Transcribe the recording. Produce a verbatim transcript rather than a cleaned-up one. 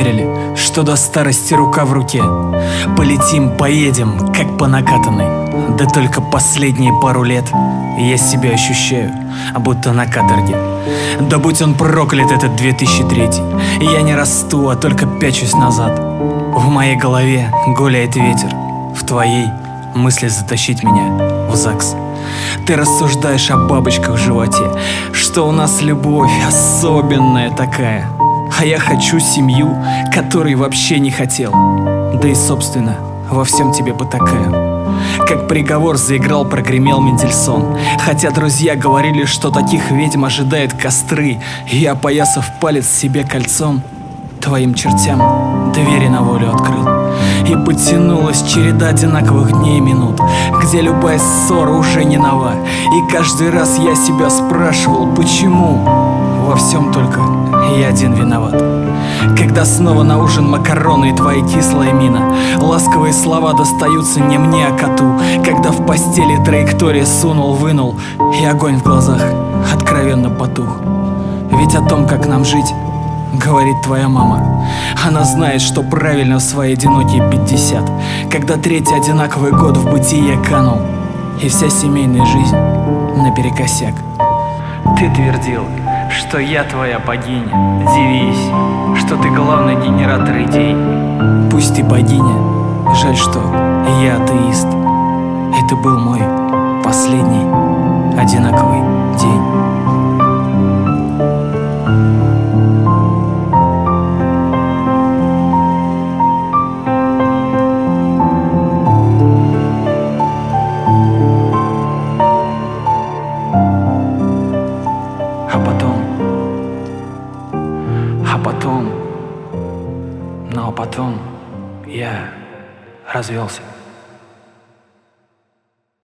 верили, что до старости рука в руке. Полетим, поедем, как по накатанной. Да только последние пару лет я себя ощущаю, будто на каторге. Да будь он проклят, этот две тысячи третий. Я не расту, а только пячусь назад. В моей голове гуляет ветер, в твоей мысли затащить меня в ЗАГС. Ты рассуждаешь о бабочках в животе, что у нас любовь особенная такая. А я хочу семью, которой вообще не хотел. Да и собственно, во всем тебе потакаю. Как приговор заиграл, прогремел Мендельсон. Хотя друзья говорили, что таких ведьм ожидает костры. Я, опоясав палец себе кольцом, твоим чертям двери на волю открыл. И потянулась череда одинаковых дней и минут, где любая ссора уже не нова. И каждый раз я себя спрашивал, почему во всем только я один виноват. Когда снова на ужин макароны и твоя кислая мина, ласковые слова достаются не мне, а коту. Когда в постели траектория сунул-вынул, и огонь в глазах откровенно потух. Ведь о том, как нам жить, говорит твоя мама. Она знает, что правильно в свои одинокие пятьдесят, когда третий одинаковый год в бытие канул, и вся семейная жизнь наперекосяк. Ты твердил, что я твоя богиня. Дивись, что ты главный генератор идей. Пусть ты богиня, жаль, что я атеист. Это был мой последний одинаковый день. А потом, а потом, ну а потом я развелся.